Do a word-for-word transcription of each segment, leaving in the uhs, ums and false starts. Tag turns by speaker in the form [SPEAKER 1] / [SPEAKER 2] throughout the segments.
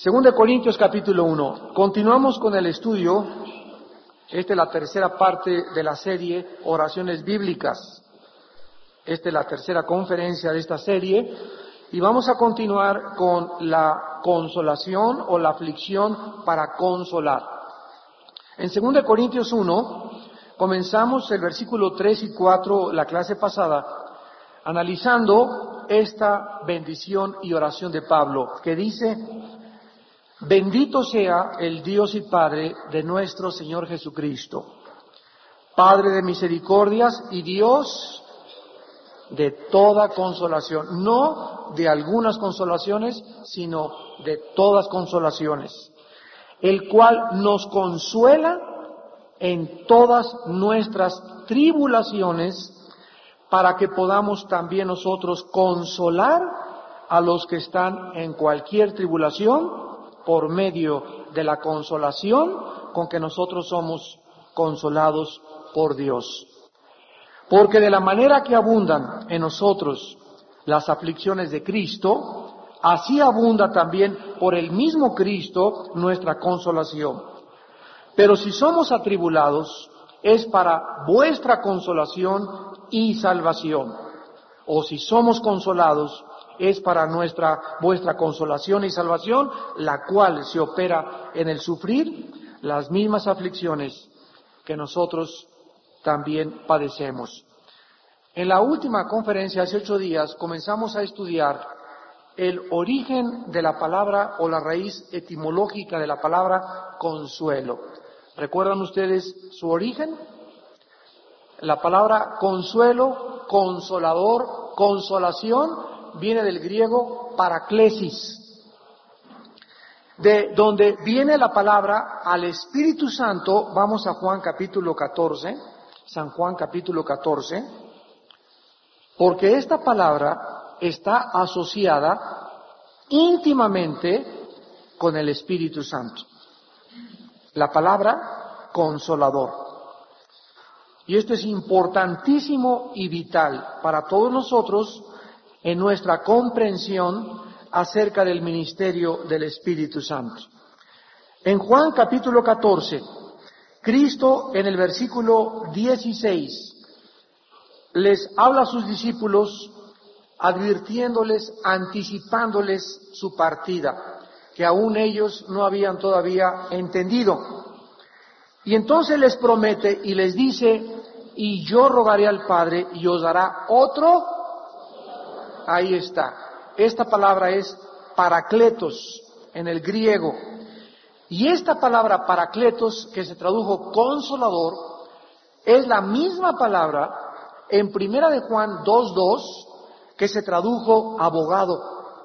[SPEAKER 1] Segunda de Corintios capítulo uno. Continuamos con el estudio. Esta es la tercera parte de la serie Oraciones Bíblicas. Esta es la tercera conferencia de esta serie. Y vamos a continuar con la consolación o la aflicción para consolar. En Segunda de Corintios uno, comenzamos el versículo tres y cuatro, la clase pasada, analizando esta bendición y oración de Pablo, que dice: bendito sea el Dios y Padre de nuestro Señor Jesucristo, Padre de misericordias y Dios de toda consolación, no de algunas consolaciones, sino de todas consolaciones, el cual nos consuela en todas nuestras tribulaciones, para que podamos también nosotros consolar a los que están en cualquier tribulación, por medio de la consolación con que nosotros somos consolados por Dios. Porque de la manera que abundan en nosotros las aflicciones de Cristo, así abunda también por el mismo Cristo nuestra consolación. Pero si somos atribulados, es para vuestra consolación y salvación. O si somos consolados, es para nuestra, vuestra consolación y salvación, la cual se opera en el sufrir las mismas aflicciones que nosotros también padecemos. En la última conferencia, hace ocho días, comenzamos a estudiar el origen de la palabra o la raíz etimológica de la palabra consuelo. ¿Recuerdan ustedes su origen? La palabra consuelo, consolador, consolación, viene del griego paraklesis, de donde viene la palabra al Espíritu Santo. Vamos a Juan capítulo catorce, San Juan capítulo catorce, porque esta palabra está asociada íntimamente con el Espíritu Santo. La palabra consolador. Y esto es importantísimo y vital para todos nosotros en nuestra comprensión acerca del ministerio del Espíritu Santo. En Juan capítulo catorce, Cristo en el versículo dieciséis les habla a sus discípulos advirtiéndoles, anticipándoles su partida, que aún ellos no habían todavía entendido. Y entonces les promete y les dice: y yo rogaré al Padre y os dará otro. Ahí está. Esta palabra es parakletos en el griego. Y esta palabra parakletos, que se tradujo consolador, es la misma palabra en Primera de Juan dos dos, que se tradujo abogado.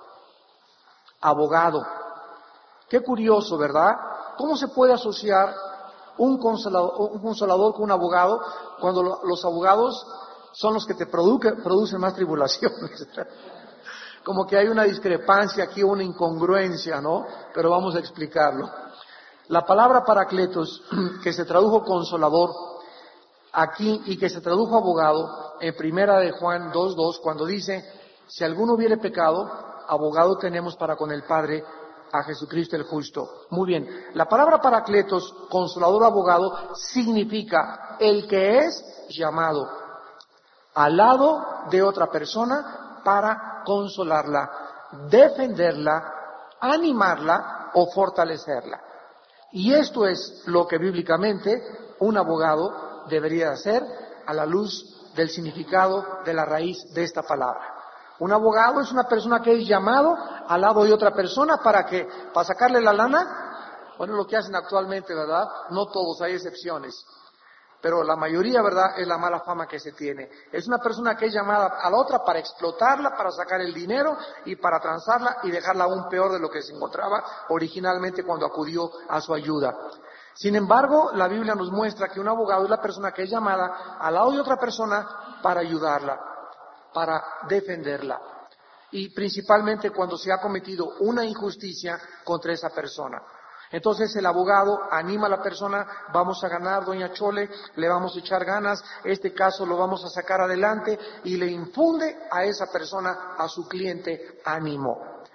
[SPEAKER 1] Abogado. Qué curioso, ¿verdad? ¿Cómo se puede asociar un consolador, un consolador con un abogado cuando lo, los abogados son los que te produce, producen más tribulaciones? Como que hay una discrepancia aquí, una incongruencia, ¿no? Pero vamos a explicarlo. La palabra parakletos, que se tradujo consolador aquí y que se tradujo abogado en Primera de Juan dos dos, cuando dice: si alguno hubiere pecado, abogado tenemos para con el Padre, a Jesucristo el justo. Muy bien, la palabra parakletos, consolador, abogado, significa el que es llamado al lado de otra persona para consolarla, defenderla, animarla o fortalecerla. Y esto es lo que bíblicamente un abogado debería hacer a la luz del significado de la raíz de esta palabra. Un abogado es una persona que es llamado al lado de otra persona para que, para sacarle la lana. Bueno, lo que hacen actualmente, ¿verdad? No todos, hay excepciones. Pero la mayoría, ¿verdad?, es la mala fama que se tiene. Es una persona que es llamada a la otra para explotarla, para sacar el dinero y para transarla y dejarla aún peor de lo que se encontraba originalmente cuando acudió a su ayuda. Sin embargo, la Biblia nos muestra que un abogado es la persona que es llamada al lado de otra persona para ayudarla, para defenderla. Y principalmente cuando se ha cometido una injusticia contra esa persona. Entonces el abogado anima a la persona: vamos a ganar, doña Chole, le vamos a echar ganas, este caso lo vamos a sacar adelante, y le infunde a esa persona, a su cliente, ánimo.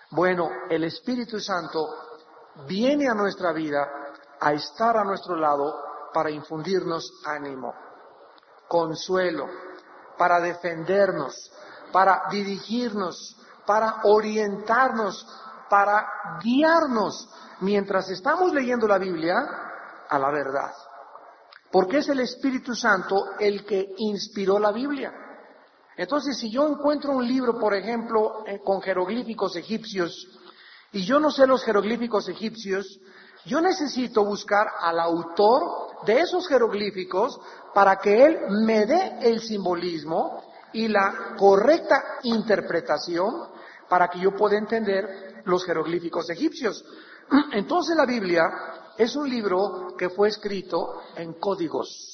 [SPEAKER 1] Bueno, el Espíritu Santo viene a nuestra vida a estar a nuestro lado para infundirnos ánimo, consuelo, para defendernos, para dirigirnos, para orientarnos, para guiarnos mientras estamos leyendo la Biblia a la verdad. Porque es el Espíritu Santo el que inspiró la Biblia. Entonces, si yo encuentro un libro, por ejemplo, eh, con jeroglíficos egipcios, y yo no sé los jeroglíficos egipcios, yo necesito buscar al autor de esos jeroglíficos para que él me dé el simbolismo y la correcta interpretación para que yo pueda entender los jeroglíficos egipcios. Entonces la Biblia es un libro que fue escrito en códigos.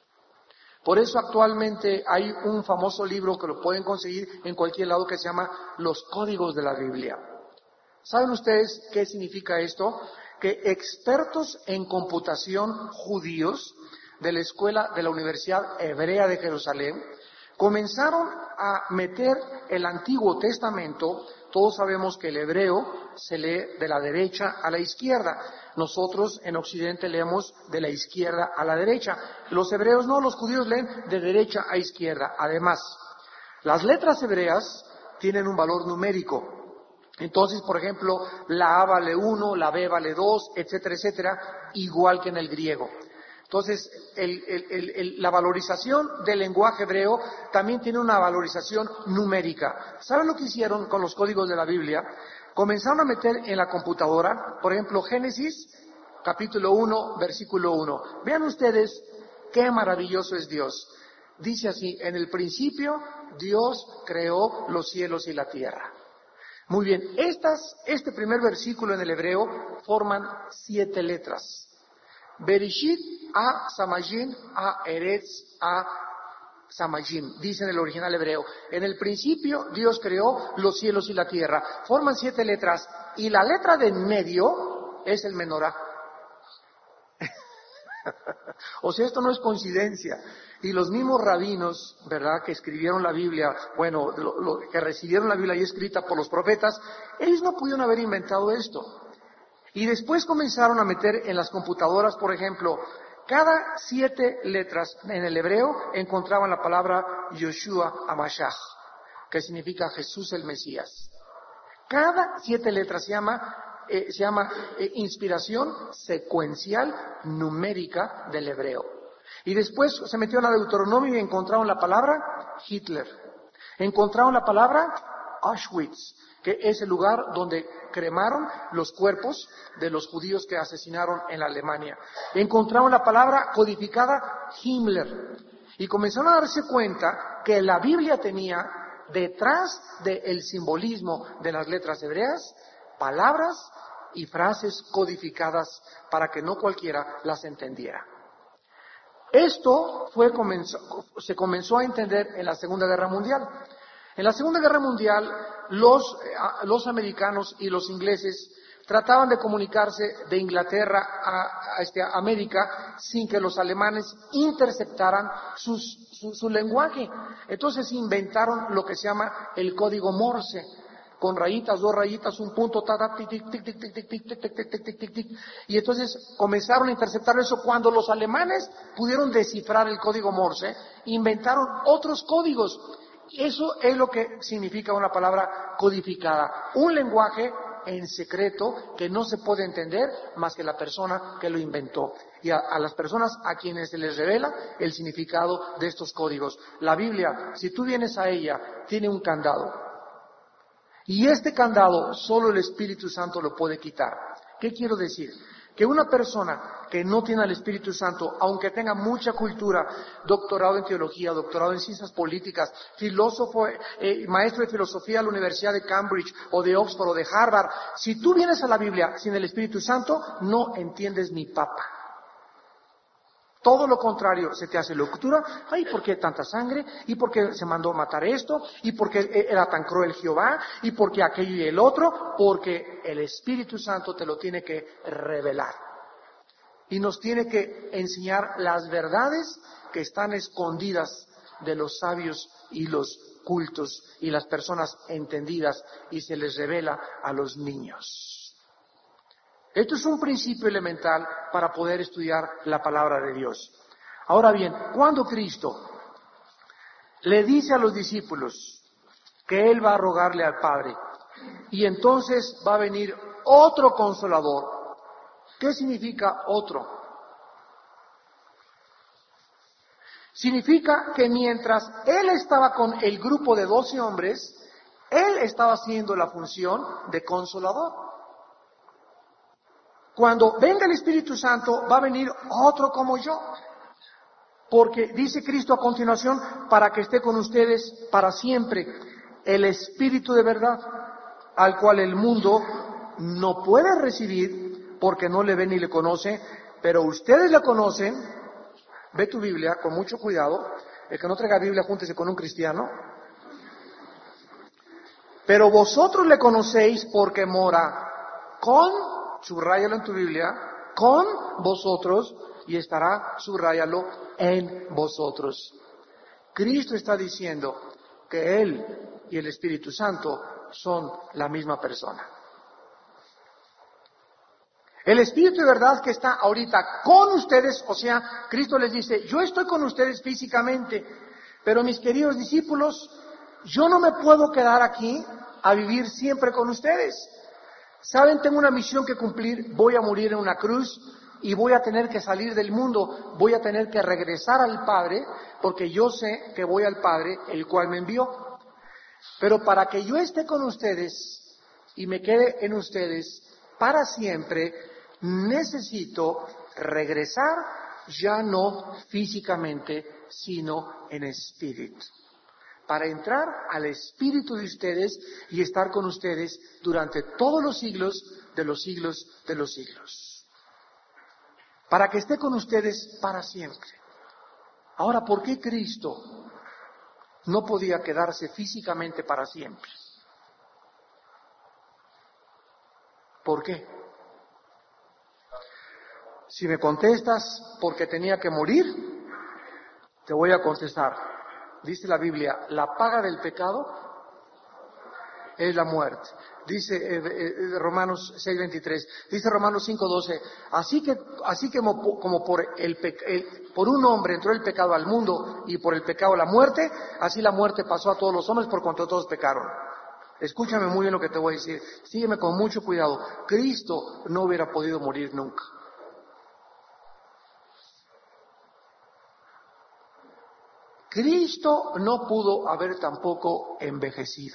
[SPEAKER 1] Por eso actualmente hay un famoso libro que lo pueden conseguir en cualquier lado que se llama Los Códigos de la Biblia. ¿Saben ustedes qué significa esto? Que expertos en computación judíos de la escuela de la Universidad Hebrea de Jerusalén comenzaron a meter el Antiguo Testamento. Todos sabemos que el hebreo se lee de la derecha a la izquierda. Nosotros en Occidente leemos de la izquierda a la derecha. Los hebreos no, los judíos leen de derecha a izquierda. Además, las letras hebreas tienen un valor numérico. Entonces, por ejemplo, la A vale uno, la B vale dos, etcétera, etcétera, igual que en el griego. Entonces, el, el, el, el, la valorización del lenguaje hebreo también tiene una valorización numérica. ¿Saben lo que hicieron con los códigos de la Biblia? Comenzaron a meter en la computadora, por ejemplo, Génesis, capítulo uno, versículo uno. Vean ustedes qué maravilloso es Dios. Dice así: en el principio Dios creó los cielos y la tierra. Muy bien, estas, este primer versículo en el hebreo forman siete letras. Bereshit a Samajim a Eretz a Samajim, dice en el original hebreo. En el principio Dios creó los cielos y la tierra. Forman siete letras y la letra de en medio es el menorá. O sea, esto no es coincidencia. Y los mismos rabinos, ¿verdad?, que escribieron la Biblia, bueno, lo, lo, que recibieron la Biblia ya escrita por los profetas, ellos no pudieron haber inventado esto. Y después comenzaron a meter en las computadoras, por ejemplo, cada siete letras en el hebreo encontraban la palabra Yoshua HaMashiach, que significa Jesús el Mesías. Cada siete letras se llama, eh, se llama eh, inspiración secuencial numérica del hebreo. Y después se metió en la Deuteronomio y encontraron la palabra Hitler. Encontraron la palabra Auschwitz, que es el lugar donde cremaron los cuerpos de los judíos que asesinaron en la Alemania. Encontraron la palabra codificada Himmler. Y comenzaron a darse cuenta que la Biblia tenía detrás del simbolismo de las letras hebreas palabras y frases codificadas para que no cualquiera las entendiera. Esto fue, comenzó, se comenzó a entender en la Segunda Guerra Mundial. En la Segunda Guerra Mundial, los, los americanos y los ingleses trataban de comunicarse de Inglaterra a, a, este, a América sin que los alemanes interceptaran sus, su, su lenguaje. Entonces inventaron lo que se llama el código Morse, con rayitas, dos rayitas, un punto, ta, ta, tic, tic, tic, tic, tic, tic, tic, tic, tic, tic, tic, tic, tic. Y entonces comenzaron a interceptar eso. Cuando los alemanes pudieron descifrar el código Morse, inventaron otros códigos. Eso es lo que significa una palabra codificada, un lenguaje en secreto que no se puede entender más que la persona que lo inventó. Y a, a las personas a quienes se les revela el significado de estos códigos. La Biblia, si tú vienes a ella, tiene un candado. Y este candado solo el Espíritu Santo lo puede quitar. ¿Qué quiero decir? Que una persona que no tiene al Espíritu Santo, aunque tenga mucha cultura, doctorado en teología, doctorado en ciencias políticas, filósofo, eh, maestro de filosofía a la Universidad de Cambridge o de Oxford o de Harvard, si tú vienes a la Biblia sin el Espíritu Santo, no entiendes ni papa. Todo lo contrario, se te hace locura. Ay, ¿por qué tanta sangre? ¿Y por qué se mandó matar esto? ¿Y por qué era tan cruel Jehová? ¿Y por qué aquello y el otro? Porque el Espíritu Santo te lo tiene que revelar. Y nos tiene que enseñar las verdades que están escondidas de los sabios y los cultos y las personas entendidas y se les revela a los niños. Esto es un principio elemental para poder estudiar la palabra de Dios. Ahora bien, cuando Cristo le dice a los discípulos que Él va a rogarle al Padre y entonces va a venir otro consolador, ¿qué significa otro? Significa que mientras Él estaba con el grupo de doce hombres, Él estaba haciendo la función de consolador. Cuando venga el Espíritu Santo, va a venir otro como yo. Porque dice Cristo a continuación, para que esté con ustedes para siempre, el Espíritu de verdad, al cual el mundo no puede recibir porque no le ve ni le conoce, pero ustedes le conocen. Ve tu Biblia con mucho cuidado. El que no traiga Biblia, júntese con un cristiano. Pero vosotros le conocéis porque mora con, subráyalo en tu Biblia, con vosotros y estará, subráyalo, en vosotros. Cristo está diciendo que Él y el Espíritu Santo son la misma persona. El Espíritu de verdad que está ahorita con ustedes, o sea, Cristo les dice, yo estoy con ustedes físicamente, pero mis queridos discípulos, yo no me puedo quedar aquí a vivir siempre con ustedes. Saben, tengo una misión que cumplir, voy a morir en una cruz y voy a tener que salir del mundo, voy a tener que regresar al Padre, porque yo sé que voy al Padre, el cual me envió. Pero para que yo esté con ustedes y me quede en ustedes para siempre, necesito regresar ya no físicamente, sino en espíritu. Para entrar al espíritu de ustedes y estar con ustedes durante todos los siglos de los siglos de los siglos. Para que esté con ustedes para siempre. Ahora, ¿por qué Cristo no podía quedarse físicamente para siempre? ¿Por qué? Si me contestas porque tenía que morir, te voy a contestar. Dice la Biblia, la paga del pecado es la muerte. Dice eh, eh, Romanos seis veintitrés, dice Romanos cinco doce, así que, así que como, como por, el, el, por un hombre entró el pecado al mundo y por el pecado la muerte, así la muerte pasó a todos los hombres por cuanto todos pecaron. Escúchame muy bien lo que te voy a decir, sígueme con mucho cuidado. Cristo no hubiera podido morir nunca. Cristo no pudo haber tampoco envejecido.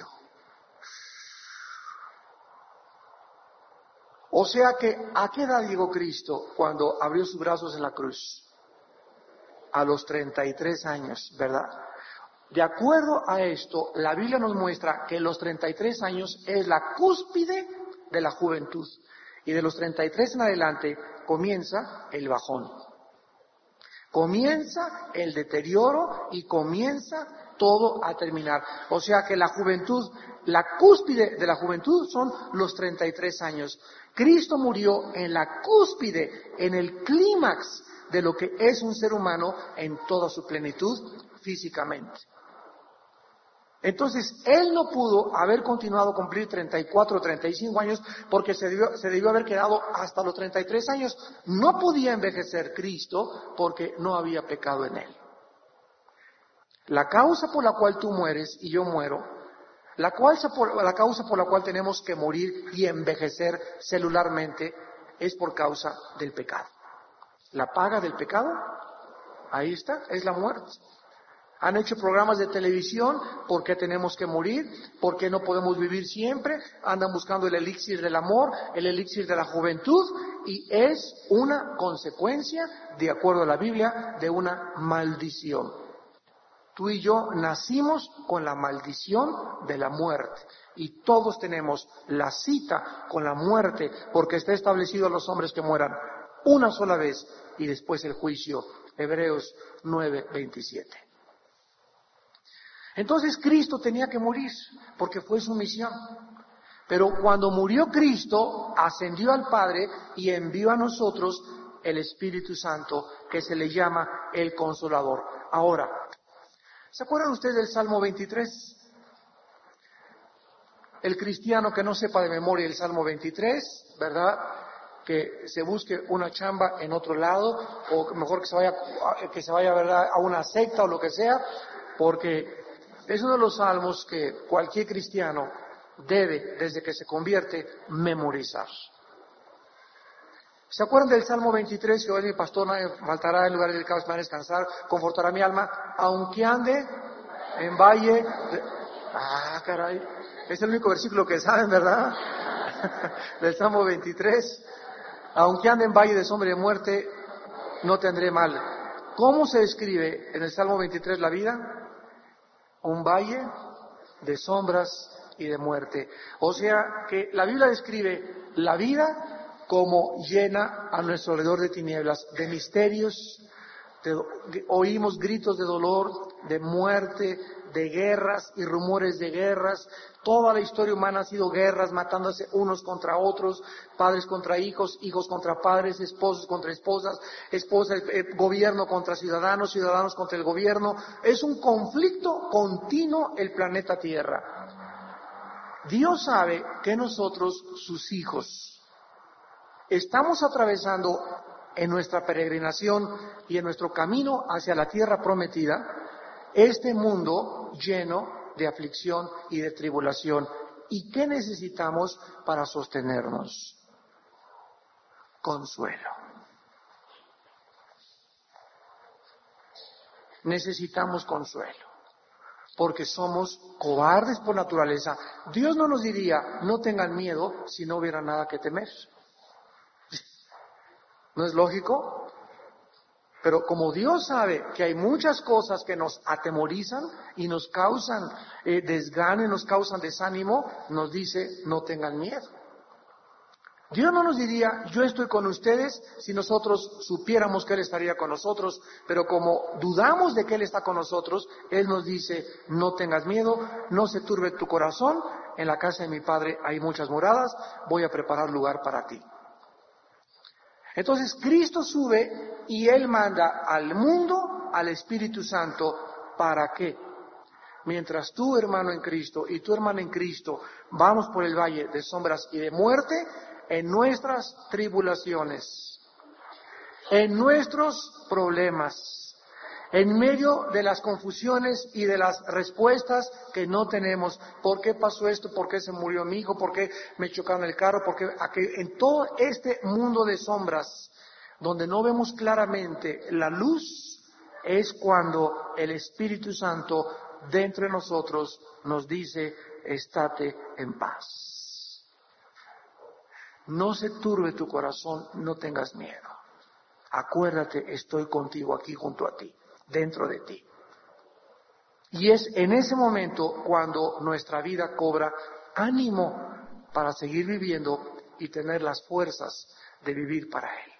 [SPEAKER 1] O sea que, ¿a qué edad llegó Cristo cuando abrió sus brazos en la cruz? A los treinta y tres años, ¿verdad? De acuerdo a esto, la Biblia nos muestra que los treinta y tres años es la cúspide de la juventud. Y de los treinta y tres en adelante comienza el bajón. Comienza el deterioro y comienza todo a terminar. O sea que la juventud, la cúspide de la juventud son los treinta y tres años. Cristo murió en la cúspide, en el clímax de lo que es un ser humano en toda su plenitud físicamente. Entonces, Él no pudo haber continuado a cumplir treinta y cuatro o treinta y cinco años porque se debió, se debió haber quedado hasta los treinta y tres años. No podía envejecer Cristo porque no había pecado en Él. La causa por la cual tú mueres y yo muero, la causa por la, causa por la cual tenemos que morir y envejecer celularmente es por causa del pecado. La paga del pecado, ahí está, es la muerte. Han hecho programas de televisión, ¿por qué tenemos que morir? ¿Por qué no podemos vivir siempre? Andan buscando el elixir del amor, el elixir de la juventud, y es una consecuencia, de acuerdo a la Biblia, de una maldición. Tú y yo nacimos con la maldición de la muerte, y todos tenemos la cita con la muerte, porque está establecido a los hombres que mueran una sola vez, y después el juicio. Hebreos nueve veintisiete. Entonces Cristo tenía que morir, porque fue su misión. Pero cuando murió Cristo, ascendió al Padre y envió a nosotros el Espíritu Santo, que se le llama el Consolador. Ahora, ¿se acuerdan ustedes del Salmo veintitrés? El cristiano que no sepa de memoria el Salmo veintitrés, ¿verdad?, que se busque una chamba en otro lado, o mejor que se vaya, que se vaya, ¿verdad?, a una secta o lo que sea, porque es uno de los salmos que cualquier cristiano debe, desde que se convierte, memorizar. ¿Se acuerdan del Salmo veintitrés? Que hoy mi pastor no me faltará en lugar del caos, me va a descansar, confortará mi alma, aunque ande en valle de... Ah, caray, es el único versículo que saben, ¿verdad? Del Salmo veintitrés. Aunque ande en valle de sombra y de muerte, no tendré mal. ¿Cómo se describe en el Salmo veintitrés la vida? Un valle de sombras y de muerte. O sea que la Biblia describe la vida como llena a nuestro alrededor de tinieblas, de misterios, de, oímos gritos de dolor, de muerte, de guerras y rumores de guerras. Toda la historia humana ha sido guerras, matándose unos contra otros, padres contra hijos, hijos contra padres, esposos contra esposas, esposas, eh, gobierno contra ciudadanos, ciudadanos contra el gobierno. Es un conflicto continuo el planeta Tierra. Dios sabe que nosotros, sus hijos, estamos atravesando en nuestra peregrinación y en nuestro camino hacia la tierra prometida este mundo lleno de aflicción y de tribulación. ¿Y qué necesitamos para sostenernos? Consuelo. Necesitamos consuelo, porque somos cobardes por naturaleza. Dios no nos diría, no tengan miedo, si no hubiera nada que temer. ¿No es lógico? Pero como Dios sabe que hay muchas cosas que nos atemorizan y nos causan eh, desgane, nos causan desánimo, nos dice, no tengan miedo. Dios no nos diría, yo estoy con ustedes, si nosotros supiéramos que Él estaría con nosotros, pero como dudamos de que Él está con nosotros, Él nos dice, no tengas miedo, no se turbe tu corazón, en la casa de mi Padre hay muchas moradas, voy a preparar lugar para ti. Entonces Cristo sube y Él manda al mundo al Espíritu Santo. ¿Para qué? Mientras tú, hermano en Cristo, y tu hermana en Cristo, vamos por el valle de sombras y de muerte, en nuestras tribulaciones, en nuestros problemas, en medio de las confusiones y de las respuestas que no tenemos. ¿Por qué pasó esto? ¿Por qué se murió mi hijo? ¿Por qué me chocaron el carro? ¿Por qué aquello? En todo este mundo de sombras, donde no vemos claramente la luz, es cuando el Espíritu Santo dentro de nosotros nos dice, estate en paz. No se turbe tu corazón, no tengas miedo. Acuérdate, estoy contigo aquí junto a ti, dentro de ti. Y es en ese momento cuando nuestra vida cobra ánimo para seguir viviendo y tener las fuerzas de vivir para Él.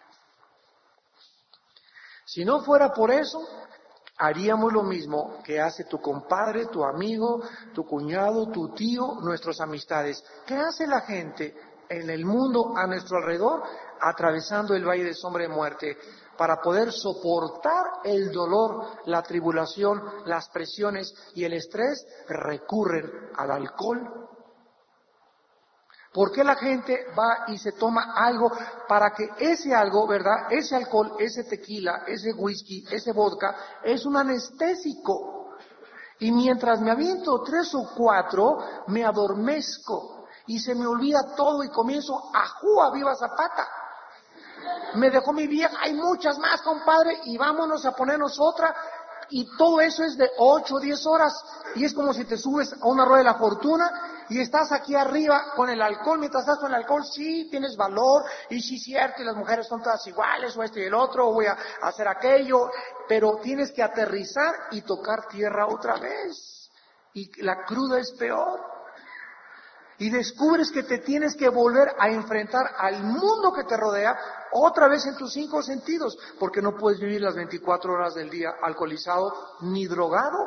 [SPEAKER 1] Si no fuera por eso, haríamos lo mismo que hace tu compadre, tu amigo, tu cuñado, tu tío, nuestras amistades. ¿Qué hace la gente en el mundo a nuestro alrededor, atravesando el valle de sombra de muerte, para poder soportar el dolor, la tribulación, las presiones y el estrés? Recurren al alcohol. ¿Por qué la gente va y se toma algo para que ese algo, verdad, ese alcohol, ese tequila, ese whisky, ese vodka, es un anestésico? Y mientras me aviento tres o cuatro, me adormezco y se me olvida todo y comienzo a ¡jua, viva Zapata! Me dejó mi vieja, hay muchas más, compadre, y vámonos a ponernos otra. Y todo eso es de ocho o diez horas. Y es como si te subes a una rueda de la fortuna y estás aquí arriba con el alcohol. Mientras estás con el alcohol, sí, tienes valor. Y sí, cierto, y las mujeres son todas iguales, o este y el otro, o voy a hacer aquello. Pero tienes que aterrizar y tocar tierra otra vez. Y la cruda es peor. Y descubres que te tienes que volver a enfrentar al mundo que te rodea otra vez en tus cinco sentidos, porque no puedes vivir las veinticuatro horas del día alcoholizado ni drogado.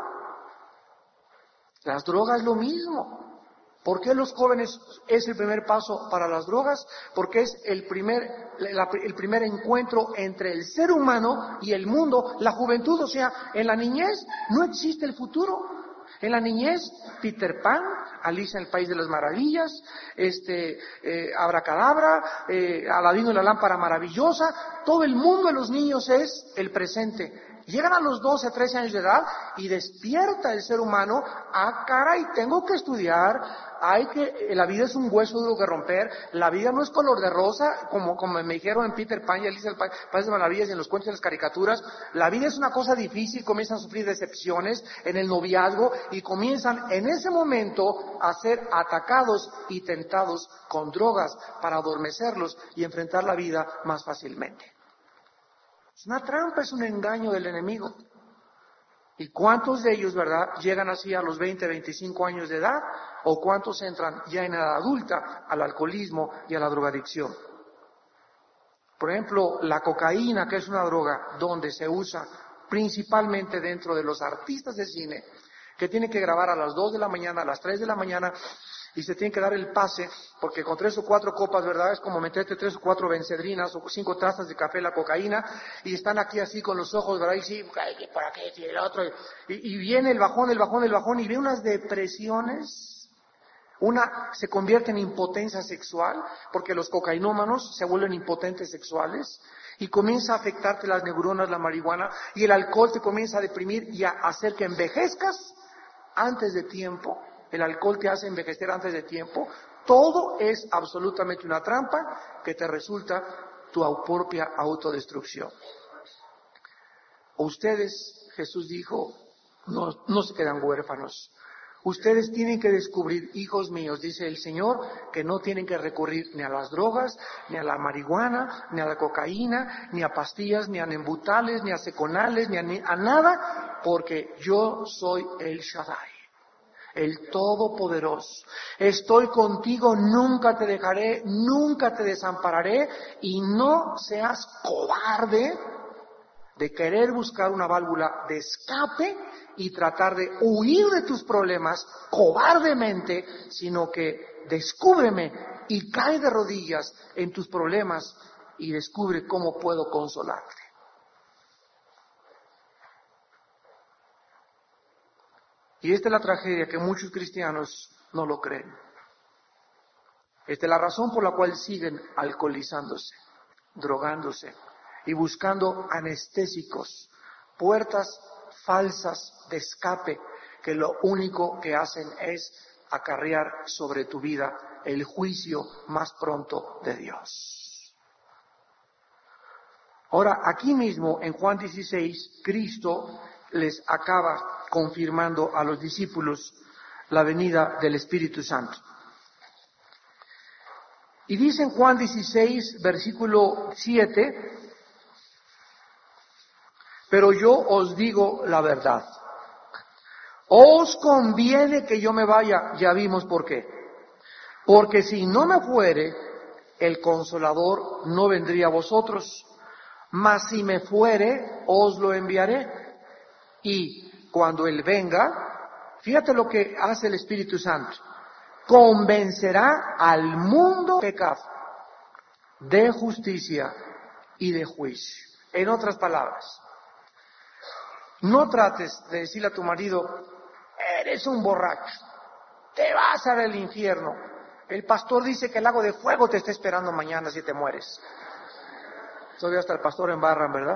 [SPEAKER 1] Las drogas es lo mismo. ¿Por qué los jóvenes es el primer paso para las drogas? Porque es el primer, la, el primer encuentro entre el ser humano y el mundo, la juventud. O sea, en la niñez no existe el futuro. En la niñez, Peter Pan, Alicia en el País de las Maravillas, este, eh, Abracadabra, eh, Aladino y la lámpara maravillosa. Todo el mundo de los niños es el presente. Llegan a los doce, trece años de edad y despierta el ser humano. Ah, caray, tengo que estudiar. Hay que, la vida es un hueso duro que romper. La vida no es color de rosa, como, como me dijeron en Peter Pan y Alicia en el País de las Maravillas y en los cuentos y las caricaturas. La vida es una cosa difícil, comienzan a sufrir decepciones en el noviazgo y comienzan en ese momento a ser atacados y tentados con drogas para adormecerlos y enfrentar la vida más fácilmente. Es una trampa, es un engaño del enemigo. ¿Y cuántos de ellos, verdad, llegan así a los veinte, veinticinco años de edad? ¿O cuántos entran ya en edad adulta al alcoholismo y a la drogadicción? Por ejemplo, la cocaína, que es una droga donde se usa principalmente dentro de los artistas de cine, que tienen que grabar a las dos de la mañana, a las tres de la mañana, y se tiene que dar el pase, porque con tres o cuatro copas, ¿verdad? Es como meterte tres o cuatro bencedrinas o cinco tazas de café la cocaína, y están aquí así con los ojos, ¿verdad? Y sí, ¿para qué? Y el otro, y, y viene el bajón, el bajón, el bajón, y ve unas depresiones. Una se convierte en impotencia sexual, porque los cocainómanos se vuelven impotentes sexuales, y comienza a afectarte las neuronas, la marihuana, y el alcohol te comienza a deprimir y a hacer que envejezcas antes de tiempo. El alcohol te hace envejecer antes de tiempo. Todo es absolutamente una trampa que te resulta tu propia autodestrucción. Ustedes, Jesús dijo, no, no se quedan huérfanos. Ustedes tienen que descubrir, hijos míos, dice el Señor, que no tienen que recurrir ni a las drogas, ni a la marihuana, ni a la cocaína, ni a pastillas, ni a nembutales, ni a seconales, ni a, ni a nada, porque yo soy el Shaddai, el Todopoderoso. Estoy contigo, nunca te dejaré, nunca te desampararé, y no seas cobarde de querer buscar una válvula de escape y tratar de huir de tus problemas cobardemente, sino que descúbreme y cae de rodillas en tus problemas y descubre cómo puedo consolarte. Y esta es la tragedia, que muchos cristianos no lo creen. Esta es la razón por la cual siguen alcoholizándose, drogándose y buscando anestésicos, puertas falsas de escape que lo único que hacen es acarrear sobre tu vida el juicio más pronto de Dios. Ahora, aquí mismo en Juan dieciséis, Cristo les acaba confirmando a los discípulos la venida del Espíritu Santo. Y dice en Juan dieciséis, versículo siete, pero yo os digo la verdad. Os conviene que yo me vaya, ya vimos por qué. Porque si no me fuere, el Consolador no vendría a vosotros, mas si me fuere, os lo enviaré. Y cuando Él venga, fíjate lo que hace el Espíritu Santo, convencerá al mundo de pecado, de justicia y de juicio. En otras palabras, no trates de decirle a tu marido, eres un borracho, te vas a ir al infierno. El pastor dice que el lago de fuego te está esperando mañana si te mueres. Todavía hasta el pastor embarran, ¿verdad?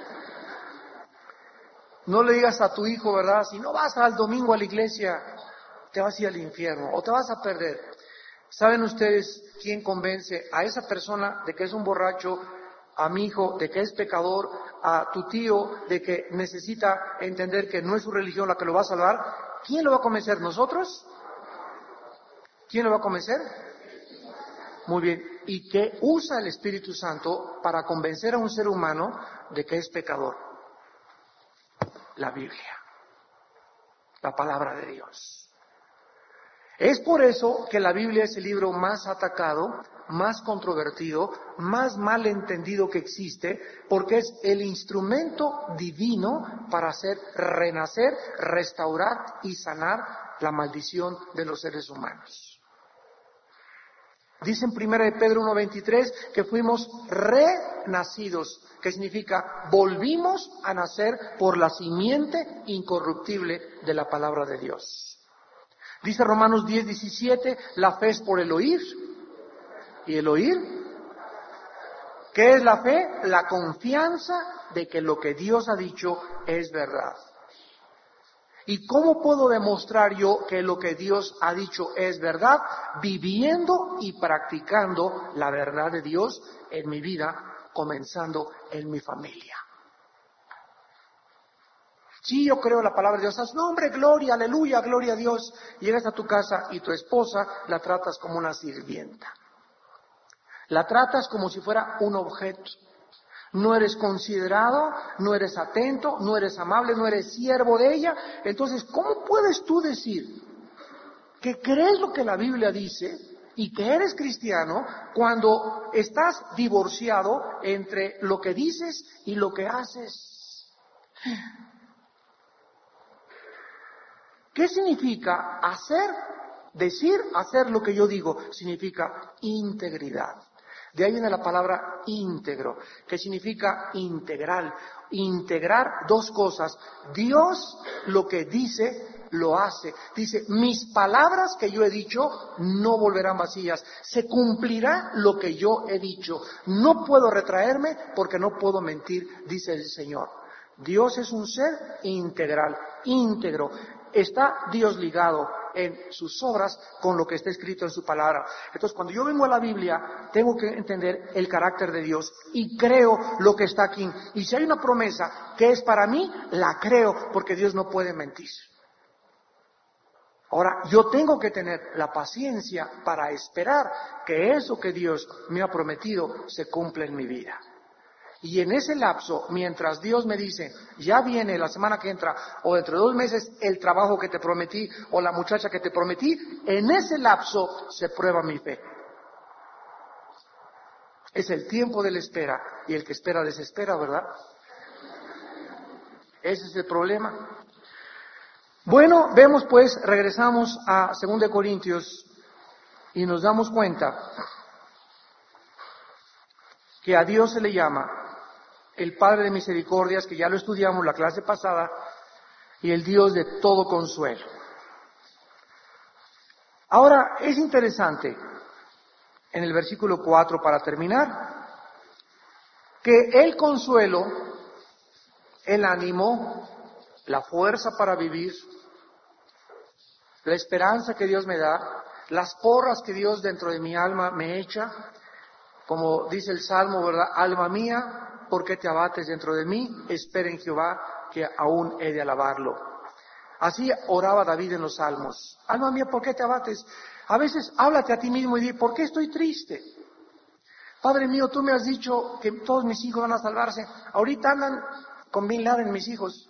[SPEAKER 1] No le digas a tu hijo, ¿verdad? Si no vas al domingo a la iglesia, te vas a ir al infierno o te vas a perder. ¿Saben ustedes quién convence a esa persona de que es un borracho, a mi hijo de que es pecador, a tu tío de que necesita entender que no es su religión la que lo va a salvar? ¿Quién lo va a convencer? ¿Nosotros? ¿Quién lo va a convencer? Muy bien. ¿Y qué usa el Espíritu Santo para convencer a un ser humano de que es pecador? La Biblia, la palabra de Dios. Es por eso que la Biblia es el libro más atacado, más controvertido, más mal entendido que existe, porque es el instrumento divino para hacer renacer, restaurar y sanar la maldición de los seres humanos. Dice en primera de Pedro uno veintitrés que fuimos renacidos, que significa volvimos a nacer por la simiente incorruptible de la palabra de Dios. Dice Romanos diez, diecisiete, la fe es por el oír. ¿Y el oír? ¿Qué es la fe? La confianza de que lo que Dios ha dicho es verdad. ¿Y cómo puedo demostrar yo que lo que Dios ha dicho es verdad? Viviendo y practicando la verdad de Dios en mi vida, comenzando en mi familia. Sí, yo creo la palabra de Dios. No, hombre, gloria, aleluya, gloria a Dios. Llegas a tu casa y tu esposa la tratas como una sirvienta. La tratas como si fuera un objeto. No eres considerado, no eres atento, no eres amable, no eres siervo de ella. Entonces, ¿cómo puedes tú decir que crees lo que la Biblia dice y que eres cristiano cuando estás divorciado entre lo que dices y lo que haces? ¿Qué significa hacer, decir, hacer lo que yo digo? Significa integridad. De ahí viene la palabra íntegro, que significa integral. Integrar dos cosas. Dios lo que dice, lo hace. Dice, mis palabras que yo he dicho no volverán vacías. Se cumplirá lo que yo he dicho. No puedo retraerme porque no puedo mentir, dice el Señor. Dios es un ser integral, íntegro. Está Dios ligado en sus obras con lo que está escrito en su palabra. Entonces, cuando yo vengo a la Biblia, tengo que entender el carácter de Dios y creo lo que está aquí. Y si hay una promesa que es para mí, la creo porque Dios no puede mentir. Ahora, yo tengo que tener la paciencia para esperar que eso que Dios me ha prometido se cumpla en mi vida. Y en ese lapso, mientras Dios me dice, ya viene la semana que entra, o dentro de dos meses, el trabajo que te prometí, o la muchacha que te prometí, en ese lapso se prueba mi fe. Es el tiempo de la espera, y el que espera desespera, ¿verdad? Ese es el problema. Bueno, vemos pues, regresamos a segunda de Corintios, y nos damos cuenta que a Dios se le llama el Padre de misericordias, que ya lo estudiamos la clase pasada, y el Dios de todo consuelo. Ahora, es interesante, en el versículo cuatro, para terminar, que el consuelo, el ánimo, la fuerza para vivir, la esperanza que Dios me da, las porras que Dios dentro de mi alma me echa, como dice el Salmo, ¿verdad? Alma mía, ¿por qué te abates dentro de mí? Espera en Jehová, que aún he de alabarlo. Así oraba David en los Salmos. Alma mía, ¿por qué te abates? A veces háblate a ti mismo y di, ¿por qué estoy triste? Padre mío, tú me has dicho que todos mis hijos van a salvarse. Ahorita andan con Bin Laden mis hijos.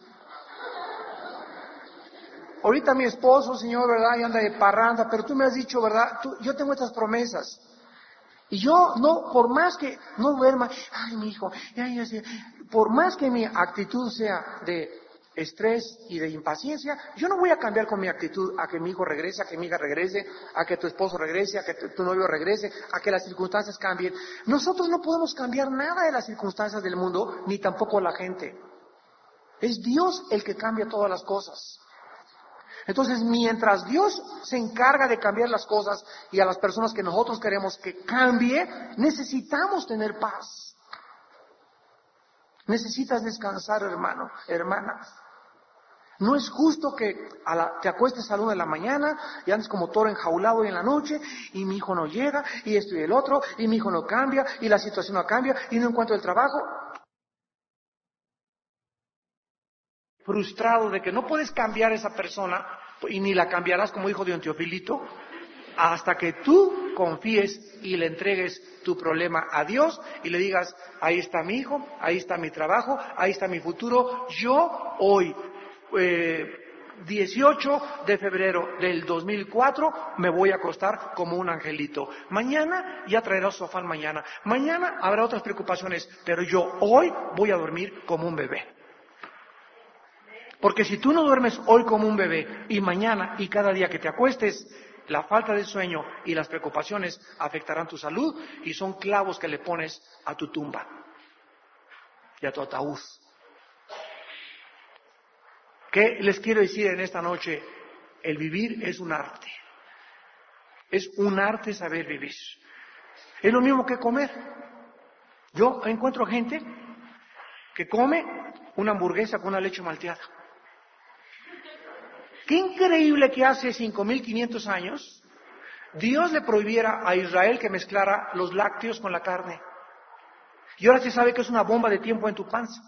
[SPEAKER 1] Ahorita mi esposo, Señor, ¿verdad? Y anda de parranda, pero tú me has dicho, ¿verdad? Tú, yo tengo estas promesas. Y yo, no, por más que no duerma, ay, mi hijo, ay, ay, por más que mi actitud sea de estrés y de impaciencia, yo no voy a cambiar con mi actitud a que mi hijo regrese, a que mi hija regrese, a que tu esposo regrese, a que tu, tu novio regrese, a que las circunstancias cambien. Nosotros no podemos cambiar nada de las circunstancias del mundo, ni tampoco la gente. Es Dios el que cambia todas las cosas. Entonces, mientras Dios se encarga de cambiar las cosas y a las personas que nosotros queremos que cambie, necesitamos tener paz. Necesitas descansar, hermano, hermana. No es justo que a la, te acuestes a la una de la mañana y andes como toro enjaulado en la noche y mi hijo no llega y esto y el otro y mi hijo no cambia y la situación no cambia y no encuentro el trabajo. Frustrado de que no puedes cambiar a esa persona y ni la cambiarás, como dijo Don Teofilito, hasta que tú confíes y le entregues tu problema a Dios y le digas, ahí está mi hijo, ahí está mi trabajo, ahí está mi futuro. Yo hoy, eh, dieciocho de febrero del dos mil cuatro, me voy a acostar como un angelito. Mañana ya traerá su afán mañana. Mañana habrá otras preocupaciones, pero yo hoy voy a dormir como un bebé. Porque si tú no duermes hoy como un bebé y mañana y cada día que te acuestes, la falta de sueño y las preocupaciones afectarán tu salud y son clavos que le pones a tu tumba y a tu ataúd. ¿Qué les quiero decir en esta noche? El vivir es un arte. Es un arte saber vivir. Es lo mismo que comer. Yo encuentro gente que come una hamburguesa con una leche malteada. Qué increíble que hace cinco mil quinientos años Dios le prohibiera a Israel que mezclara los lácteos con la carne. Y ahora se sabe que es una bomba de tiempo en tu panza.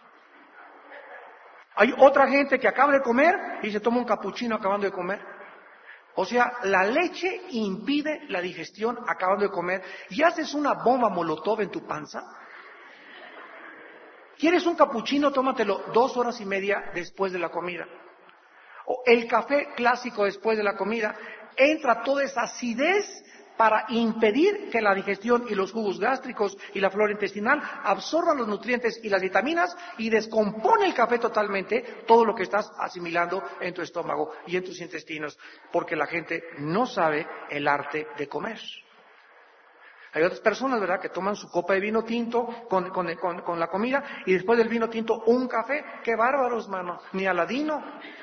[SPEAKER 1] Hay otra gente que acaba de comer y se toma un capuchino acabando de comer. O sea, la leche impide la digestión acabando de comer y haces una bomba molotov en tu panza. ¿Quieres un capuchino? Tómatelo dos horas y media después de la comida. O el café clásico después de la comida. Entra toda esa acidez para impedir que la digestión y los jugos gástricos y la flora intestinal absorban los nutrientes y las vitaminas y descompone el café totalmente todo lo que estás asimilando en tu estómago y en tus intestinos, porque la gente no sabe el arte de comer. Hay otras personas, ¿verdad?, que toman su copa de vino tinto con, con, con, con la comida y después del vino tinto un café. ¡Qué bárbaros, mano! Ni Aladino.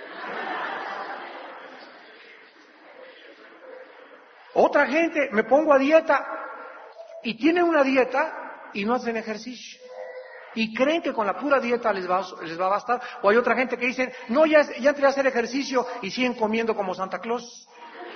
[SPEAKER 1] Otra gente, me pongo a dieta y tienen una dieta y no hacen ejercicio. Y creen que con la pura dieta les va, les va a bastar. O hay otra gente que dice, no, ya, ya entré a hacer ejercicio y siguen comiendo como Santa Claus.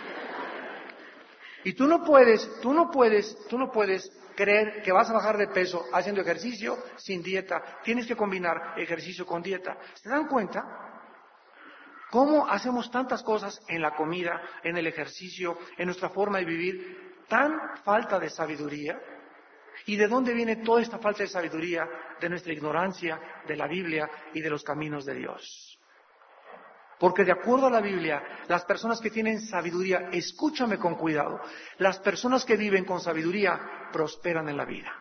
[SPEAKER 1] Y tú no puedes, tú no puedes, tú no puedes creer que vas a bajar de peso haciendo ejercicio sin dieta. Tienes que combinar ejercicio con dieta. ¿Se dan cuenta? ¿Cómo hacemos tantas cosas en la comida, en el ejercicio, en nuestra forma de vivir? Tan falta de sabiduría. ¿Y de dónde viene toda esta falta de sabiduría? De nuestra ignorancia, de la Biblia y de los caminos de Dios. Porque de acuerdo a la Biblia, las personas que tienen sabiduría, escúchame con cuidado, las personas que viven con sabiduría prosperan en la vida.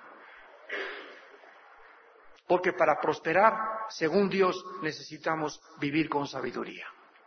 [SPEAKER 1] Porque para prosperar, según Dios, necesitamos vivir con sabiduría.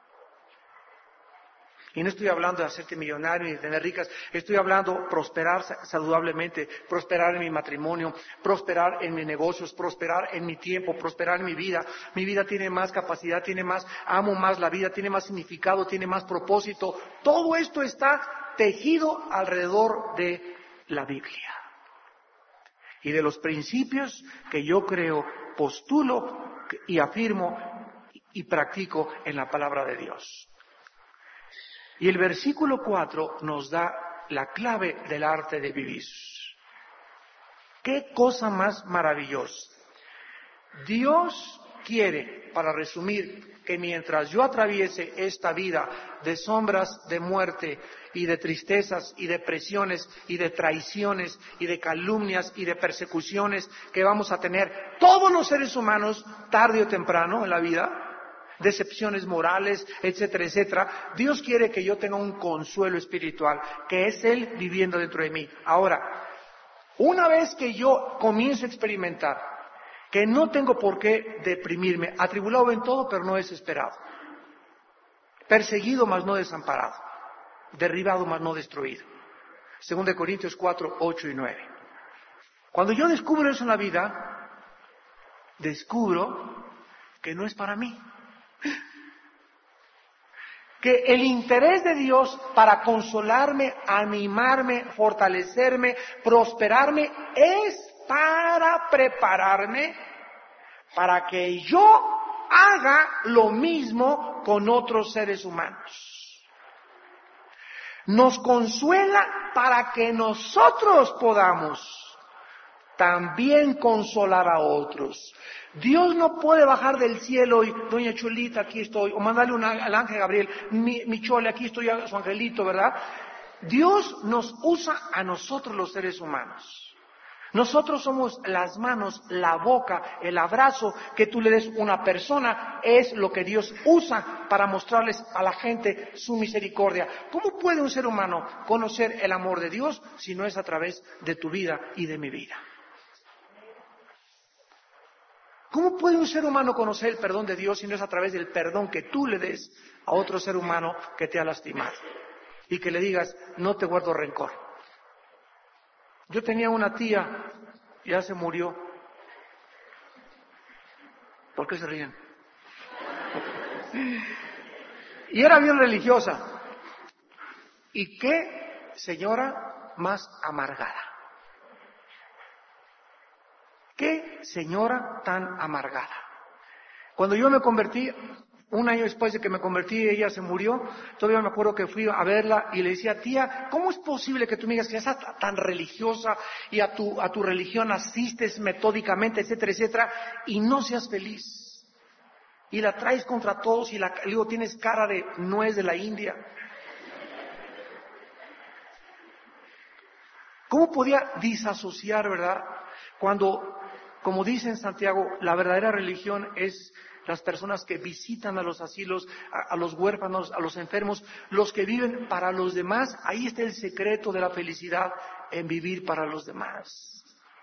[SPEAKER 1] Y no estoy hablando de hacerte millonario ni de tener ricas, estoy hablando de prosperar saludablemente, prosperar en mi matrimonio, prosperar en mis negocios, prosperar en mi tiempo, prosperar en mi vida. Mi vida tiene más capacidad, tiene más, amo más la vida, tiene más significado, tiene más propósito. Todo esto está tejido alrededor de la Biblia. Y de los principios que yo creo, postulo y afirmo y practico en la palabra de Dios. Y el versículo cuatro nos da la clave del arte de vivir. ¡Qué cosa más maravillosa! Dios quiere, para resumir, que mientras yo atraviese esta vida de sombras, de muerte y de tristezas y de presiones y de traiciones y de calumnias y de persecuciones que vamos a tener todos los seres humanos tarde o temprano en la vida, decepciones morales, etcétera, etcétera. Dios quiere que yo tenga un consuelo espiritual, que es Él viviendo dentro de mí. Ahora, una vez que yo comienzo a experimentar que no tengo por qué deprimirme, atribulado en todo, pero no desesperado, perseguido, mas no desamparado, derribado, mas no destruido. Segunda de Corintios cuatro, ocho y nueve. Cuando yo descubro eso en la vida, descubro que no es para mí. Que el interés de Dios para consolarme, animarme, fortalecerme, prosperarme, es para prepararme para que yo haga lo mismo con otros seres humanos. Nos consuela para que nosotros podamos también consolar a otros. Dios no puede bajar del cielo y, doña Chulita, aquí estoy, o mandarle una, al ángel Gabriel, mi, mi chole, aquí estoy a su angelito, ¿verdad? Dios nos usa a nosotros los seres humanos. Nosotros somos las manos, la boca, el abrazo que tú le des a una persona, es lo que Dios usa para mostrarles a la gente su misericordia. ¿Cómo puede un ser humano conocer el amor de Dios si no es a través de tu vida y de mi vida? ¿Cómo puede un ser humano conocer el perdón de Dios si no es a través del perdón que tú le des a otro ser humano que te ha lastimado? Y que le digas, no te guardo rencor. Yo tenía una tía, ya se murió. ¿Por qué se ríen? Y era bien religiosa. ¿Y qué señora más amargada? ¿Qué señora tan amargada? Cuando yo me convertí, un año después de que me convertí, ella se murió, todavía me acuerdo que fui a verla y le decía, tía, ¿cómo es posible que tú me digas que estás tan religiosa y a tu, a tu religión asistes metódicamente, etcétera, etcétera, y no seas feliz? Y la traes contra todos y la, digo, tienes cara de nuez de la India. ¿Cómo podía disasociar, verdad? Cuando, como dice en Santiago, la verdadera religión es las personas que visitan a los asilos, a, a los huérfanos, a los enfermos, los que viven para los demás. Ahí está el secreto de la felicidad, en vivir para los demás.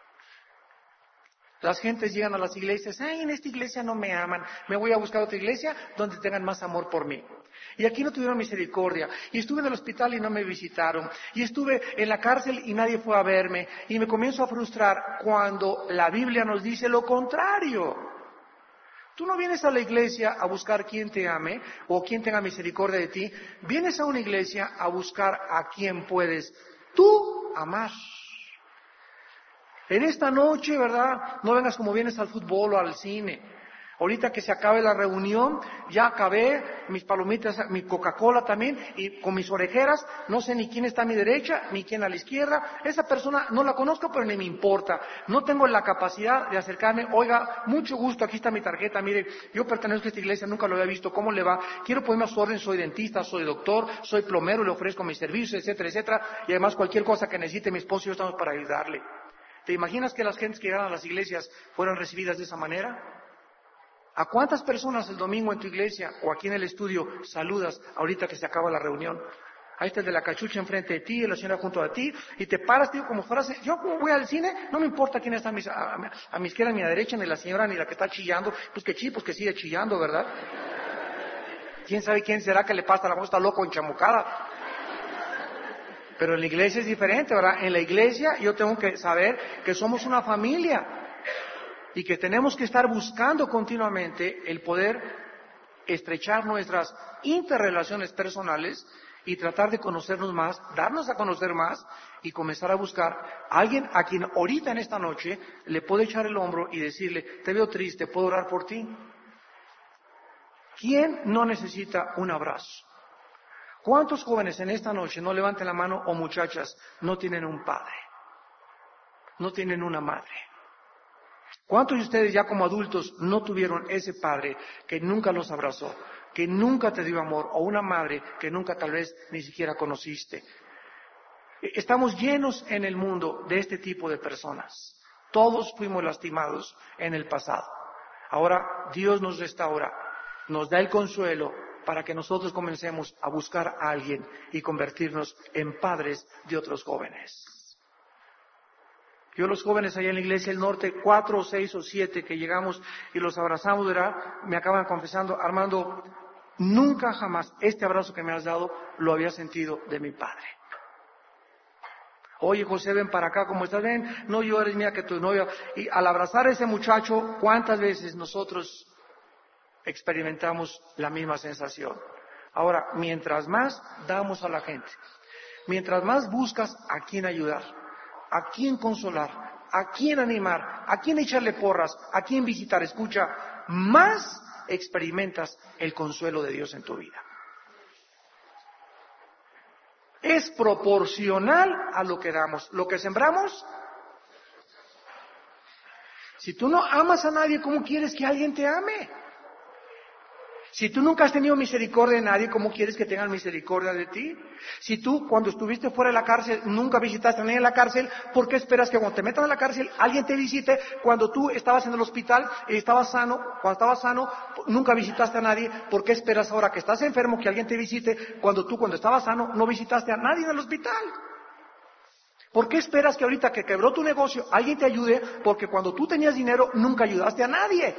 [SPEAKER 1] Las gentes llegan a las iglesias, ay, en esta iglesia no me aman, me voy a buscar otra iglesia donde tengan más amor por mí. Y aquí no tuvieron misericordia, y estuve en el hospital y no me visitaron, y estuve en la cárcel y nadie fue a verme, y me comienzo a frustrar cuando la Biblia nos dice lo contrario. Tú no vienes a la iglesia a buscar quien te ame o quien tenga misericordia de ti, vienes a una iglesia a buscar a quien puedes tú amar. En esta noche, ¿verdad? No vengas como vienes al fútbol o al cine. Ahorita que se acabe la reunión, ya acabé mis palomitas, mi Coca-Cola también, y con mis orejeras, no sé ni quién está a mi derecha, ni quién a la izquierda. Esa persona no la conozco, pero ni me importa. No tengo la capacidad de acercarme. Oiga, mucho gusto, aquí está mi tarjeta, mire, yo pertenezco a esta iglesia, nunca lo había visto, ¿cómo le va? Quiero ponerme a su orden, soy dentista, soy doctor, soy plomero, le ofrezco mis servicios, etcétera, etcétera. Y además cualquier cosa que necesite mi esposo y yo estamos para ayudarle. ¿Te imaginas que las gentes que llegan a las iglesias fueron recibidas de esa manera? ¿A cuántas personas el domingo en tu iglesia o aquí en el estudio saludas ahorita que se acaba la reunión? Ahí está el de la cachucha enfrente de ti, la señora junto a ti, y te paras, tío, como fueras... Yo como voy al cine, no me importa quién está a mi, a, a mi izquierda, ni a mi derecha, ni la señora, ni la que está chillando. Pues que chi, pues que sigue chillando, ¿verdad? ¿Quién sabe quién será que le pasa? La voz está loco, enchamucada. Pero en la iglesia es diferente, ¿verdad? En la iglesia yo tengo que saber que somos una familia y que tenemos que estar buscando continuamente el poder estrechar nuestras interrelaciones personales y tratar de conocernos más, darnos a conocer más y comenzar a buscar a alguien a quien ahorita en esta noche le puedo echar el hombro y decirle, te veo triste, ¿puedo orar por ti? ¿Quién no necesita un abrazo? ¿Cuántos jóvenes en esta noche, no levanten la mano, o muchachas, no tienen un padre? No tienen una madre. ¿Cuántos de ustedes ya como adultos no tuvieron ese padre que nunca los abrazó, que nunca te dio amor, o una madre que nunca tal vez ni siquiera conociste? Estamos llenos en el mundo de este tipo de personas. Todos fuimos lastimados en el pasado. Ahora Dios nos restaura, nos da el consuelo para que nosotros comencemos a buscar a alguien y convertirnos en padres de otros jóvenes. Yo los jóvenes allá en la iglesia del norte, cuatro o seis o siete que llegamos y los abrazamos, ¿verdad? Me acaban confesando, Armando, nunca jamás este abrazo que me has dado lo había sentido de mi padre. Oye, José, ven para acá, ¿cómo estás? Ven, no llores, mira que tu novia... Y al abrazar a ese muchacho, ¿cuántas veces nosotros experimentamos la misma sensación? Ahora, mientras más damos a la gente, mientras más buscas a quién ayudar, a quién consolar, a quién animar, a quién echarle porras, a quién visitar, escucha, más experimentas el consuelo de Dios en tu vida. Es proporcional a lo que damos. Lo que sembramos. Si tú no amas a nadie, ¿cómo quieres que alguien te ame? Si tú nunca has tenido misericordia de nadie, ¿cómo quieres que tengan misericordia de ti? Si tú, cuando estuviste fuera de la cárcel, nunca visitaste a nadie en la cárcel, ¿por qué esperas que cuando te metan en la cárcel, alguien te visite? Cuando tú estabas en el hospital y estabas sano, cuando estabas sano, nunca visitaste a nadie, ¿por qué esperas ahora que estás enfermo que alguien te visite cuando tú, cuando estabas sano, no visitaste a nadie en el hospital? ¿Por qué esperas que ahorita que quebró tu negocio, alguien te ayude? Porque cuando tú tenías dinero, nunca ayudaste a nadie.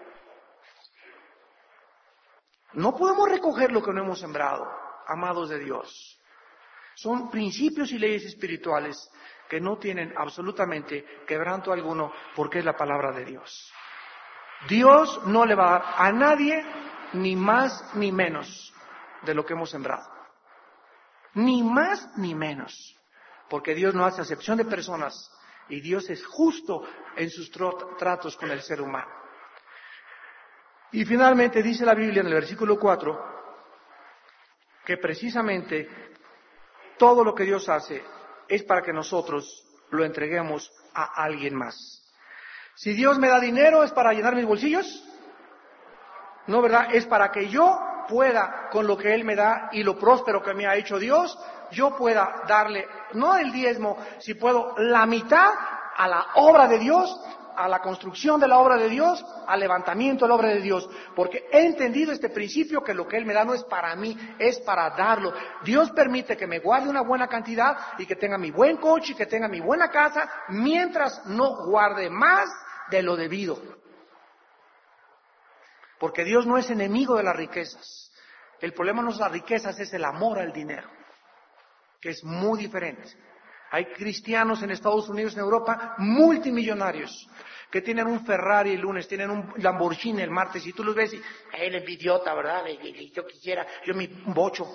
[SPEAKER 1] No podemos recoger lo que no hemos sembrado, amados de Dios. Son principios y leyes espirituales que no tienen absolutamente quebranto alguno porque es la palabra de Dios. Dios no le va a dar a nadie ni más ni menos. de lo que hemos sembrado. Ni más ni menos. Porque Dios no hace acepción de personas y Dios es justo en sus tratos con el ser humano. Y finalmente dice la Biblia en el versículo cuatro que precisamente todo lo que Dios hace es para que nosotros lo entreguemos a alguien más. Si Dios me da dinero, ¿es para llenar mis bolsillos? No, ¿verdad? Es para que yo pueda, con lo que Él me da y lo próspero que me ha hecho Dios, yo pueda darle, no el diezmo, si puedo, la mitad a la obra de Dios, a la construcción de la obra de Dios, al levantamiento de la obra de Dios, porque he entendido este principio que lo que Él me da no es para mí, es para darlo. Dios permite que me guarde una buena cantidad y que tenga mi buen coche y que tenga mi buena casa, mientras no guarde más de lo debido. Porque Dios no es enemigo de las riquezas. El problema no es las riquezas, es el amor al dinero, que es muy diferente. Hay cristianos en Estados Unidos, en Europa, multimillonarios, que tienen un Ferrari el lunes, tienen un Lamborghini el martes, y tú los ves y, él es idiota, ¿verdad? Yo quisiera, yo mi bocho.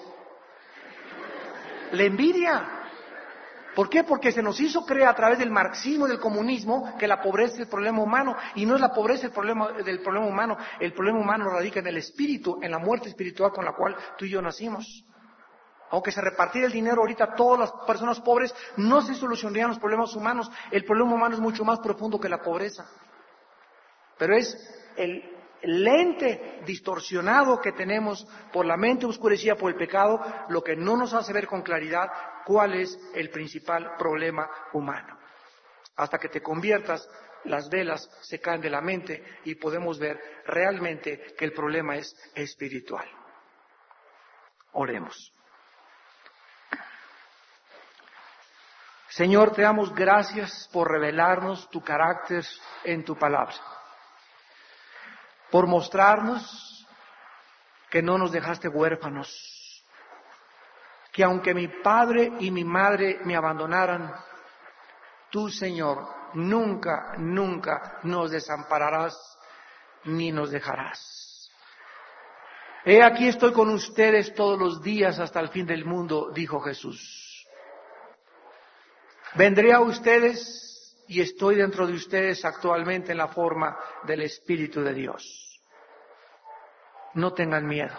[SPEAKER 1] La envidia. ¿Por qué? Porque se nos hizo creer a través del marxismo y del comunismo que la pobreza es el problema humano, y no es la pobreza el problema del problema humano. El problema humano radica en el espíritu, en la muerte espiritual con la cual tú y yo nacimos. Aunque se repartiera el dinero ahorita a todas las personas pobres, no se solucionarían los problemas humanos. El problema humano es mucho más profundo que la pobreza. Pero es el lente distorsionado que tenemos por la mente oscurecida por el pecado, lo que no nos hace ver con claridad cuál es el principal problema humano. Hasta que te conviertas, las velas se caen de la mente y podemos ver realmente que el problema es espiritual. Oremos. Señor, te damos gracias por revelarnos tu carácter en tu palabra, por mostrarnos que no nos dejaste huérfanos, que aunque mi padre y mi madre me abandonaran, tú, Señor, nunca, nunca nos desampararás ni nos dejarás. He aquí estoy con ustedes todos los días hasta el fin del mundo, dijo Jesús. Vendré a ustedes y estoy dentro de ustedes actualmente en la forma del Espíritu de Dios. No tengan miedo.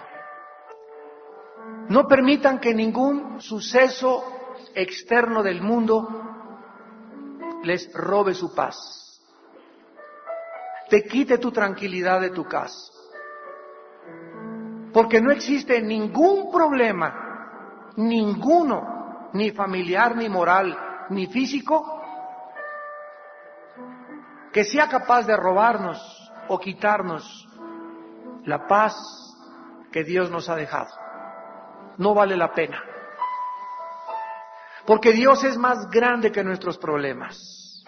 [SPEAKER 1] No permitan que ningún suceso externo del mundo les robe su paz. Te quite tu tranquilidad de tu casa. Porque no existe ningún problema, ninguno, ni familiar, ni moral, ni físico, que sea capaz de robarnos o quitarnos la paz que Dios nos ha dejado. No vale la pena. Porque Dios es más grande que nuestros problemas.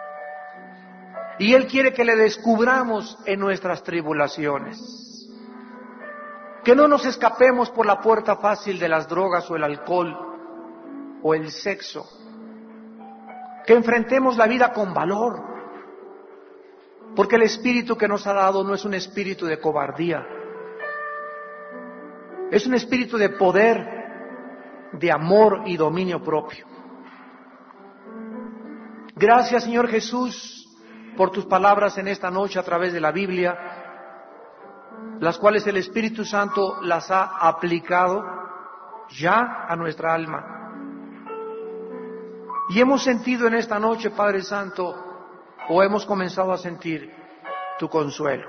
[SPEAKER 1] Y Él quiere que le descubramos en nuestras tribulaciones. Que no nos escapemos por la puerta fácil de las drogas o el alcohol o el sexo. Que enfrentemos la vida con valor, porque el espíritu que nos ha dado no es un espíritu de cobardía, es un espíritu de poder, de amor y dominio propio. Gracias, Señor Jesús, por tus palabras en esta noche a través de la Biblia, las cuales el Espíritu Santo las ha aplicado ya a nuestra alma. Y hemos sentido en esta noche, Padre Santo, o hemos comenzado a sentir tu consuelo.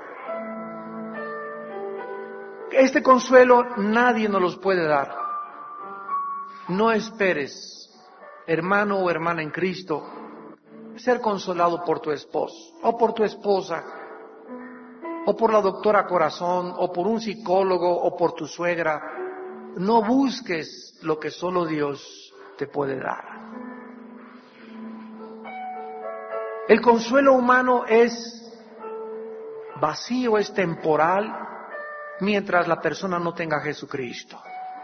[SPEAKER 1] Este consuelo nadie nos los puede dar. No esperes, hermano o hermana en Cristo, ser consolado por tu esposo, o por tu esposa, o por la doctora Corazón, o por un psicólogo, o por tu suegra. No busques lo que solo Dios te puede dar. El consuelo humano es vacío, es temporal, mientras la persona no tenga a Jesucristo.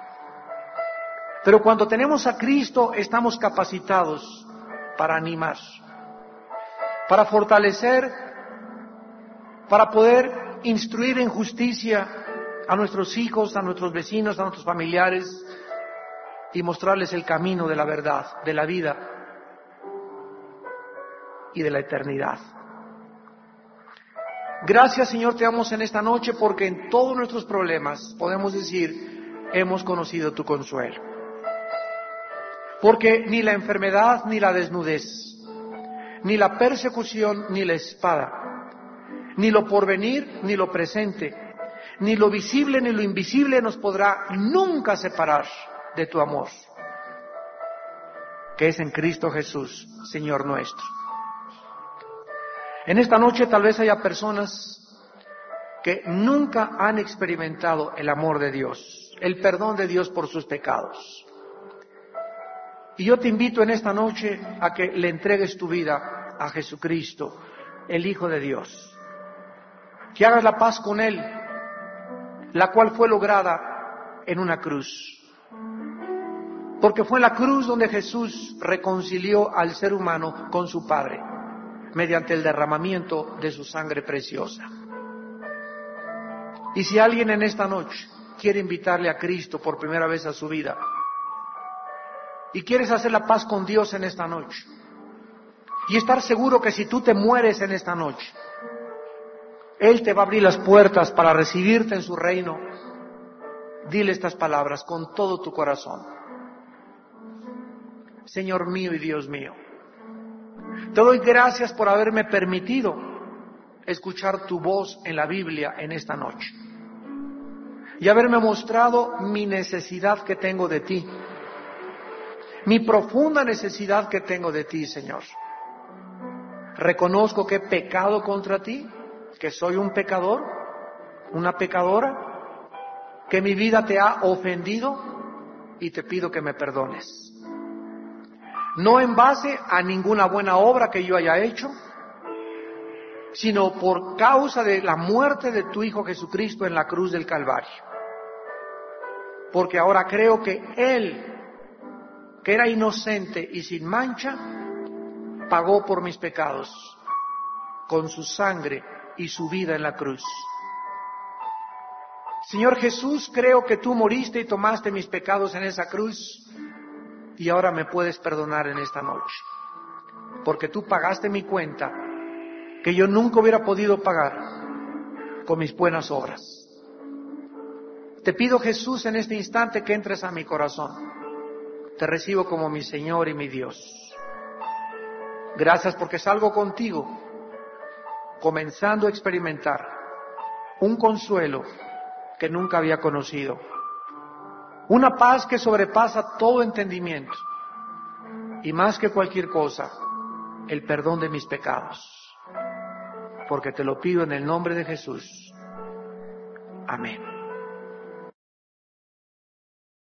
[SPEAKER 1] Pero cuando tenemos a Cristo, estamos capacitados para animar, para fortalecer, para poder instruir en justicia a nuestros hijos, a nuestros vecinos, a nuestros familiares y mostrarles el camino de la verdad, de la vida y de la eternidad. Gracias, Señor, te damos en esta noche porque en todos nuestros problemas podemos decir, hemos conocido tu consuelo. Porque ni la enfermedad ni la desnudez, ni la persecución ni la espada, ni lo porvenir ni lo presente, ni lo visible ni lo invisible nos podrá nunca separar de tu amor, que es en Cristo Jesús, Señor nuestro. En esta noche tal vez haya personas que nunca han experimentado el amor de Dios, el perdón de Dios por sus pecados. Y yo te invito en esta noche a que le entregues tu vida a Jesucristo, el Hijo de Dios. Que hagas la paz con Él, la cual fue lograda en una cruz. Porque fue en la cruz donde Jesús reconcilió al ser humano con su Padre, mediante el derramamiento de su sangre preciosa. Y si alguien en esta noche quiere invitarle a Cristo por primera vez a su vida, y quieres hacer la paz con Dios en esta noche, y estar seguro que si tú te mueres en esta noche, Él te va a abrir las puertas para recibirte en su reino, dile estas palabras con todo tu corazón. Señor mío y Dios mío, te doy gracias por haberme permitido escuchar tu voz en la Biblia en esta noche y haberme mostrado mi necesidad que tengo de ti, mi profunda necesidad que tengo de ti, Señor. Reconozco que he pecado contra ti, que soy un pecador, una pecadora, que mi vida te ha ofendido y te pido que me perdones. No en base a ninguna buena obra que yo haya hecho, sino por causa de la muerte de tu Hijo Jesucristo en la cruz del Calvario. Porque ahora creo que Él, que era inocente y sin mancha, pagó por mis pecados con su sangre y su vida en la cruz. Señor Jesús, creo que tú moriste y tomaste mis pecados en esa cruz y ahora me puedes perdonar en esta noche, porque tú pagaste mi cuenta que yo nunca hubiera podido pagar con mis buenas obras. Te pido, Jesús, en este instante que entres a mi corazón. Te recibo como mi Señor y mi Dios. Gracias porque salgo contigo, comenzando a experimentar un consuelo que nunca había conocido. Una paz que sobrepasa todo entendimiento. Y más que cualquier cosa, el perdón de mis pecados. Porque te lo pido en el nombre de Jesús. Amén.